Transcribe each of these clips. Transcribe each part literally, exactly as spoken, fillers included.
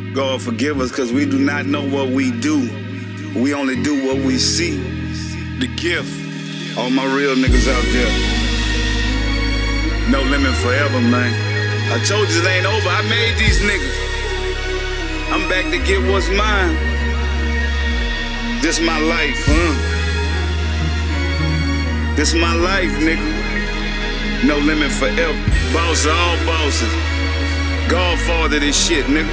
God forgive us, cause we do not know what we do. We only do what we see. The gift. All my real niggas out there. No limit forever, man. I told you it ain't over. I made these niggas. I'm back to get what's mine. This my life, huh? This my life, nigga. No limit forever. Boss of all bosses. Godfather this shit, nigga.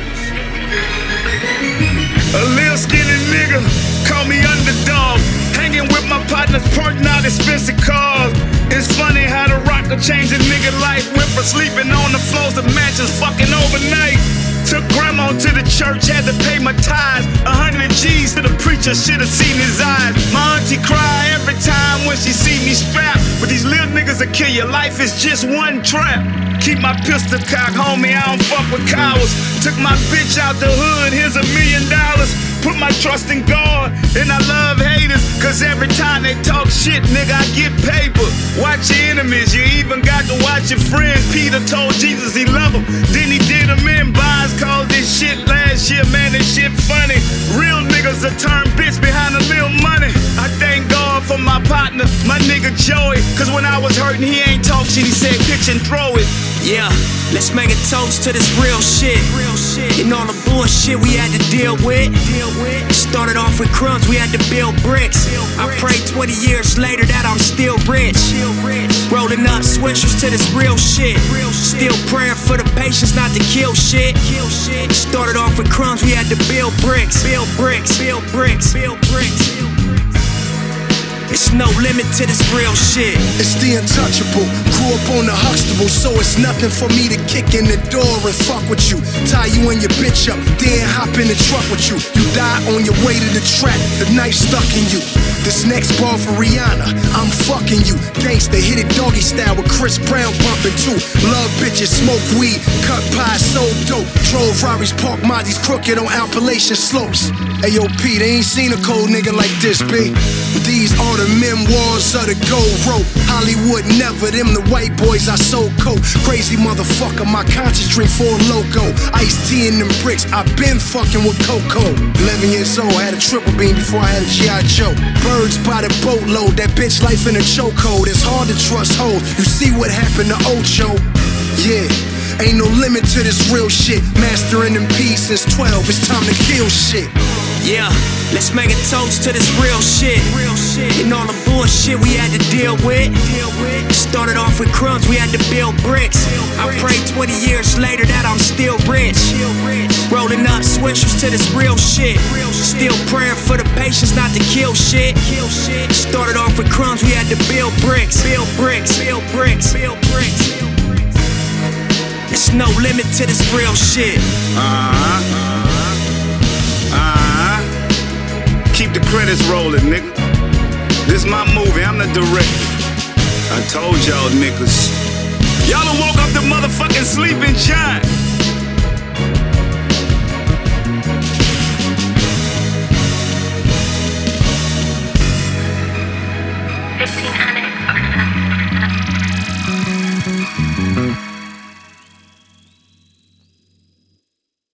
A little skinny nigga, call me underdog. Hanging with my partners, parking out expensive cars. It's funny how the rock could change a nigga life. Went from sleeping on the floors to mansions fucking overnight. Took grandma to the church, had to pay my tithes. A hundred G's to the preacher, should've seen his eyes. My auntie cry every time when she see me strapped. But these little niggas will kill you, life is just one trap. Keep my pistol cocked, homie, I don't fuck with cowards. Took my bitch out the hood, here's a million dollars. Put my trust in God, and I love haters. Cause every time they talk shit, nigga, I get paper. Watch your enemies, you even got to watch your friends. Peter told Jesus he loved him, then he did him in. Buys called this shit last year, man, this shit funny. Real niggas will turn bitch behind a little money. I thank God for my partner, my nigga Joey. Cause when I was hurting, he ain't talk shit, he said pitch and throw it. Yeah, let's make a toast to this real shit. And all the bullshit we had to deal with. Started off with crumbs, we had to build bricks. I pray twenty years later that I'm still rich. Rolling up swishers to this real shit. Still praying for the patience not to kill shit. Started off with crumbs, we had to build bricks. Build bricks, build bricks, build bricks. It's no limit to this real shit. It's the untouchable. Grew up on the Huxtable, so it's nothing for me to kick in the door and fuck with you. Tie you and your bitch up, then hop in the truck with you. You die on your way to the track, the knife stuck in you. This next ball for Rihanna, I'm fucking you. Gangsta hit it doggy style with Chris Brown bumping too. Love bitches, smoke weed, cut pie, sold dope. Drove Rari's, park Mozzie's crooked on Appalachian slopes. Ayo P, they ain't seen a cold nigga like this, B. These are the memoirs of the gold rope. Hollywood never, them the white boys I sold coke. Crazy motherfucker, my conscience drink for a loco. Iced tea in them bricks, I been fucking with Coco. eleven years old, had a triple beam before I had a G I Joe. Birds by the boatload, that bitch life in a chokehold. It's hard to trust hoes, you see what happened to Ocho. Yeah, ain't no limit to this real shit. Mastering them P's since twelve, it's time to kill shit. Yeah, let's make a toast to this real shit. And all the bullshit we had to deal with. Started off with crumbs, we had to build bricks. I pray twenty years later that I'm still rich. Rolling up swishers to this real shit. Still praying for the patience not to kill shit. Started off with crumbs, we had to build bricks. Build bricks, build bricks, build bricks. It's no limit to this real shit. Uh-huh. Uh-huh. Keep the credits rolling, nigga. This my movie, I'm the director. I told y'all niggas. Y'all done woke up the motherfucking sleeping giant.